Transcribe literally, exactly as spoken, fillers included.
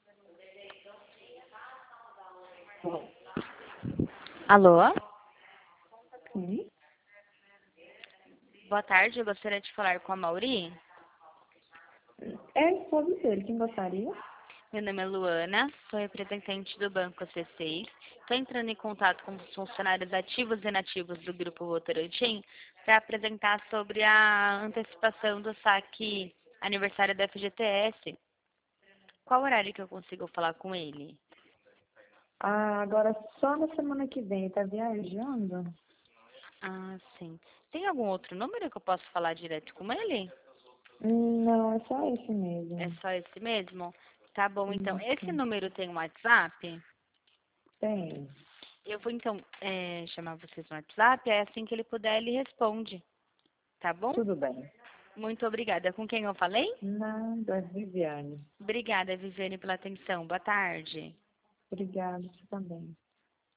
Alô? Sim. Boa tarde, eu gostaria de falar com a Mauri. É esposa dele, quem gostaria? Meu nome é Luana, sou representante do Banco C seis. Estou entrando em contato com os funcionários ativos e inativos do Grupo Votorantim para apresentar sobre a antecipação do saque aniversário da F G T S. Qual horário que eu consigo falar com ele? Ah, agora só na semana que vem, tá viajando? Ah, sim. Tem algum outro número que eu posso falar direto com ele? Hum, Não, é só esse É mesmo. só esse mesmo? Tá bom, então. Esse Isso. número tem um WhatsApp? Tem. Eu vou, então, é, chamar vocês no WhatsApp, é assim que ele puder, ele responde. Tá bom? Tudo bem. Muito obrigada. Com quem eu falei? Nada, Viviane. Obrigada, Viviane, pela atenção. Boa tarde. Obrigada, você também.